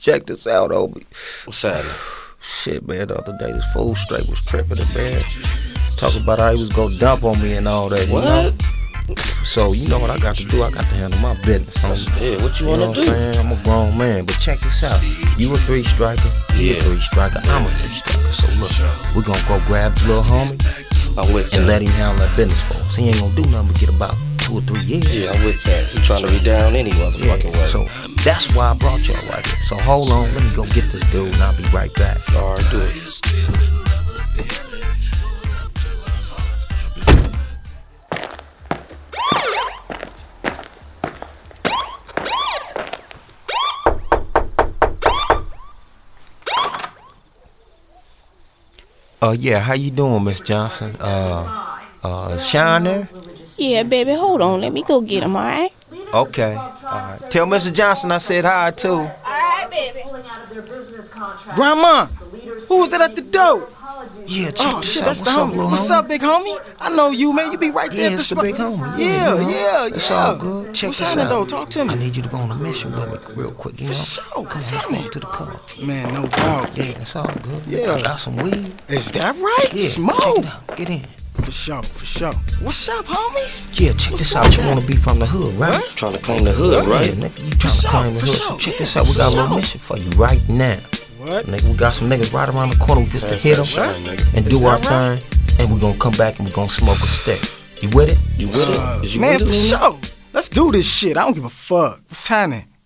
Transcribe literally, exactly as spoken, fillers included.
check this out, Obi. What's happening? Shit, man, the other day this fool straight was tripping it, man. Talking about how he was gonna dump on me and all that, you What? know? So, you know what I got to do? I got to handle my business, homie. Yeah, what you wanna know do? What I'm saying? I'm a grown man, but check this out. You a three striker, he Yeah. a three striker, I'm a three striker. So look, we gonna go grab the little homie I'm with and that. let him handle that business for us. He ain't gonna do nothing but get about two or three years. Yeah, I'm with that. He trying to be down any motherfucking Yeah, way. so that's why I brought y'all right here. So hold on, let me go get this dude and I'll be right back. Alright, do it. Uh, yeah, how you doing, Miss Johnson? Uh, uh, is Sean there? Yeah, baby, hold on. Let me go get him, all right? Okay, all right. Tell Mister Johnson I said hi, too. All right, baby. Grandma, who was that at the door? Yeah, check Oh this shit, out. that's What's the up, homie. little What's homie? up, big homie? I know you, man. You be right there Yeah, at the it's the spot. big homie. Yeah, you know, yeah, It's yeah. all good. Check What's this happening, out. though? Talk to me. I need you to go on a mission with me real quick, you know? For sure. Come on, What's let's happening? go to the car. Man, no doubt. Yeah, it's all good. Yeah. I got some weed. Is that right? Yeah, Smoke. check it out. Get in. For sure, for sure. What's up, homies? Yeah, check What's this going out. You on? want to be from the hood, right? What? Trying to claim the hood, Yeah, right? nigga, you trying to sure, claim the for hood. sure, So check yeah, this out. We for got a little sure. mission for you right now. What? Nigga, we got some niggas right around the corner. We just to Pass hit that them shine, nigga. and Is do our that right? thing, and we gonna come back and we gonna smoke a stick. You with it? You with Uh, it? Is you man, with for it? sure. Let's do this shit. I don't give a fuck. What's happening?